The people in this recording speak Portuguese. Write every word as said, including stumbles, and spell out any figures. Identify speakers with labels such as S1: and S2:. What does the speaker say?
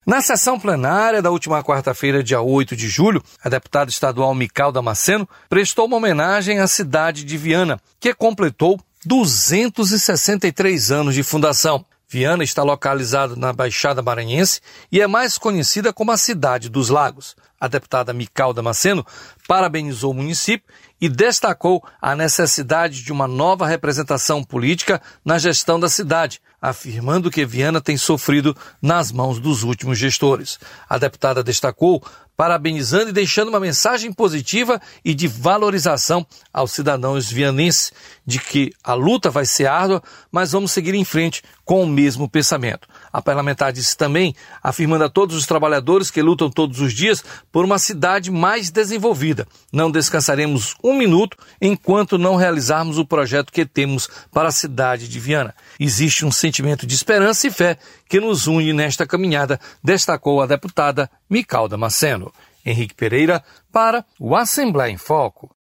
S1: Na sessão plenária da última quarta-feira, dia oito de julho, a deputada estadual Mical Damasceno prestou uma homenagem à cidade de Viana, que completou duzentos e sessenta e três anos de fundação. Viana está localizada na Baixada Maranhense e é mais conhecida como a Cidade dos Lagos. A deputada Mical Damasceno parabenizou o município e destacou a necessidade de uma nova representação política na gestão da cidade, afirmando que Viana tem sofrido nas mãos dos últimos gestores. A deputada destacou, parabenizando e deixando uma mensagem positiva e de valorização aos cidadãos vianenses, de que a luta vai ser árdua, mas vamos seguir em frente com o mesmo pensamento. A parlamentar disse também, afirmando a todos os trabalhadores que lutam todos os dias por uma cidade mais desenvolvida. Não descansaremos um minuto enquanto não realizarmos o projeto que temos para a cidade de Viana. Existe um sentimento de esperança e fé que nos une nesta caminhada, destacou a deputada Mical Damasceno. Henrique Pereira para o Assembleia em Foco.